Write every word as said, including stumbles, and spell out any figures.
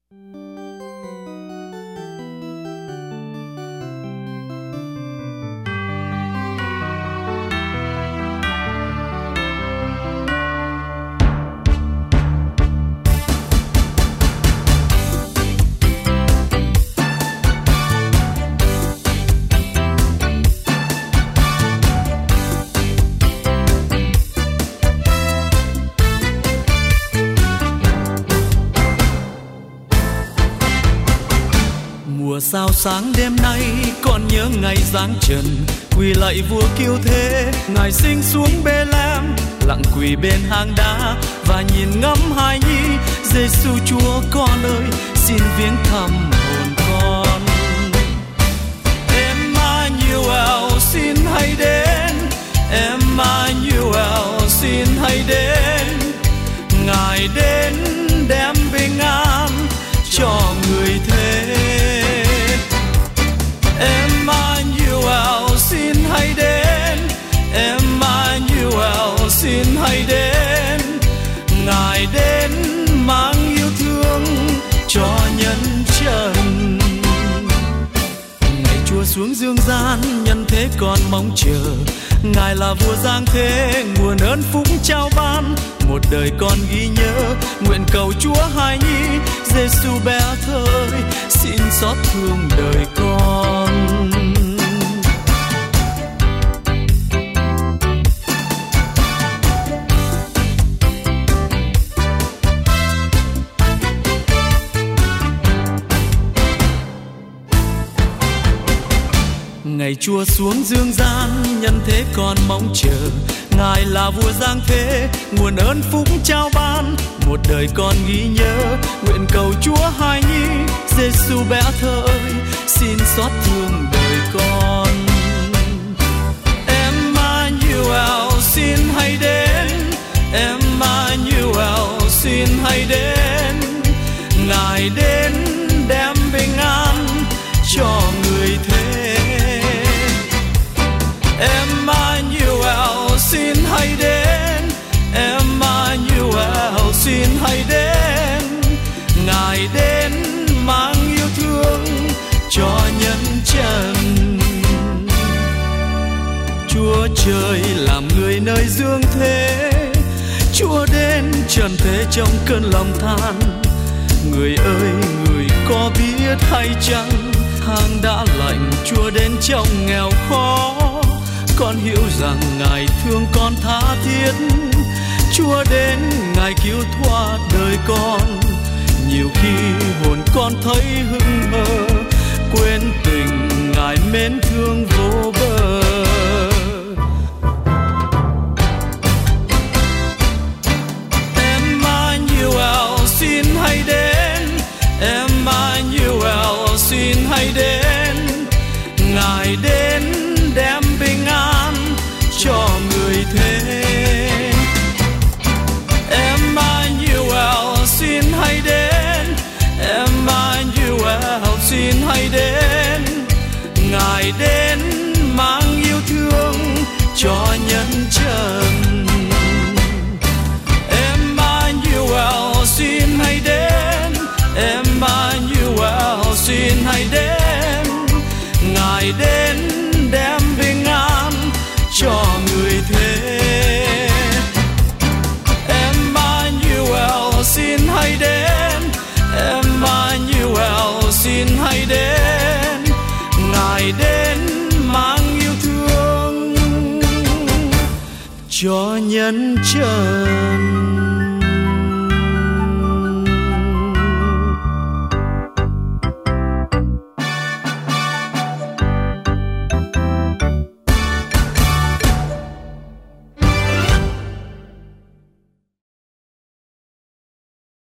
Sao sáng đêm nay còn nhớ ngày giáng trần, quỳ lạy vua cứu thế, ngài sinh xuống Bê-lem, lặng quỳ bên hang đá và nhìn ngắm hài nhi. Giê-xu Chúa con ơi, xin viếng thăm hồn con. Emmanuel xin hãy đến, Emmanuel xin hãy đến, ngài đến đem bình an cho người thế. Emmanuel xin hãy đến, Emmanuel xin hãy đến, ngài đến mang yêu thương cho nhân trần. Ngày Chúa xuống dương gian, nhân thế còn mong chờ, ngài là vua giáng thế, nguồn ơn phúc trao ban, một đời con ghi nhớ. Nguyện cầu Chúa hài nhi, Giê-xu bé thơ ơi, xin xót thương đời con. Ngày Chúa xuống dương gian, nhân thế còn mong chờ, ngài là vua giáng thế, nguồn ơn phúc trao ban, một đời con ghi nhớ. Nguyện cầu Chúa hài nhi, Giê-xu bé thơ ơi, xin xót thương đời con. Emmanuel xin hãy đến, Emmanuel xin hãy đến, ngài đến đem bình an cho người thế. Emmanuel xin hãy đến, Emmanuel xin hãy đến, ngài đến mang yêu thương cho nhân trần. Chúa trời làm người nơi dương thế, Chúa đến trần thế trong cơn lòng than. Người ơi, người có biết hay chăng, tháng đã lạnh, Chúa đến trong nghèo khó. Con hiểu rằng ngài thương con tha thiết, Chúa đến ngài cứu thoát đời con. Nhiều khi hồn con thấy hững hờ, quên tình ngài mến thương vô bờ. Emmanuel xin hãy đến, Emmanuel xin hãy đến, ngài đến đem bình an cho người thế. Emmanuel xin hãy đến, Emmanuel xin hãy đến, ngài đến mang yêu thương cho nhân trần. Emmanuel xin hãy đến, Emmanuel xin hãy đến, ngài đến đem bình an cho người thế. Emmanuel xin hãy đến, Emmanuel xin hãy đến, ngài đến mang yêu thương cho nhân trần.